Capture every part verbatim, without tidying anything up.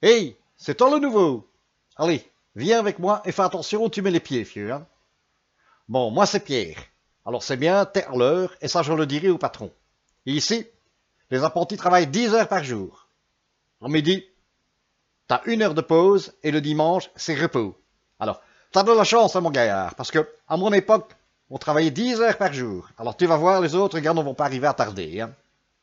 Hey, c'est toi le nouveau. Allez, viens avec moi et fais attention où tu mets les pieds, vieux. Hein. Bon, moi c'est Pierre. Alors c'est bien, t'es à l'heure, et ça je le dirai au patron. Et ici, les apprentis travaillent dix heures par jour. En midi, t'as une heure de pause, et le dimanche, c'est repos. Alors, t'as de la chance, hein, mon gaillard, parce que, à mon époque, on travaillait dix heures par jour. Alors tu vas voir, les autres gars ne vont pas arriver à tarder. Hein.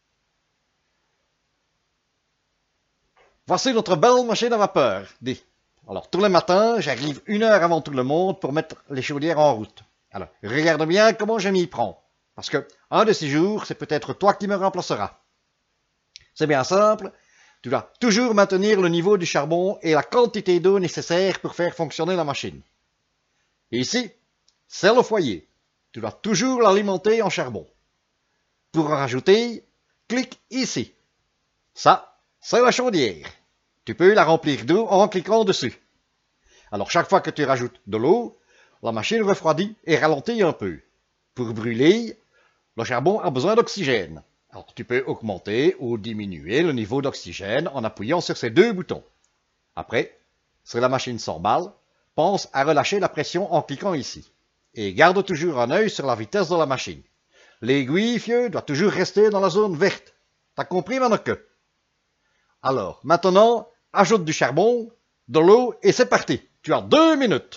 Voici notre belle machine à vapeur, dit. Alors, tous les matins, j'arrive une heure avant tout le monde pour mettre les chaudières en route. Alors, regarde bien comment je m'y prends. Parce que, un de ces jours, c'est peut-être toi qui me remplaceras. C'est bien simple. Tu dois toujours maintenir le niveau du charbon et la quantité d'eau nécessaire pour faire fonctionner la machine. Et ici, c'est le foyer. Tu dois toujours l'alimenter en charbon. Pour en rajouter, clique ici. Ça, c'est la chaudière. Tu peux la remplir d'eau en cliquant dessus. Alors chaque fois que tu rajoutes de l'eau, la machine refroidit et ralentit un peu. Pour brûler, le charbon a besoin d'oxygène. Alors tu peux augmenter ou diminuer le niveau d'oxygène en appuyant sur ces deux boutons. Après, si la machine s'emballe, pense à relâcher la pression en cliquant ici. Et garde toujours un œil sur la vitesse de la machine. L'aiguille, vieux, doit toujours rester dans la zone verte. T'as compris, Manoque? Alors, maintenant, ajoute du charbon, de l'eau et c'est parti. Tu as deux minutes.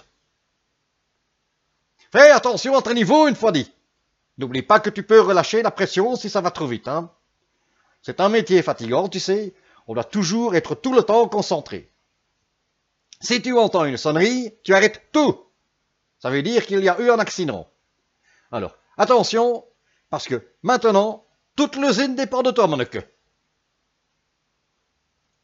Fais attention à ton niveau une fois dit. N'oublie pas que tu peux relâcher la pression si ça va trop vite. Hein. C'est un métier fatigant, tu sais. On doit toujours être tout le temps concentré. Si tu entends une sonnerie, tu arrêtes tout. Ça veut dire qu'il y a eu un accident. Alors, attention, parce que maintenant, toute l'usine dépend de toi, Manoque.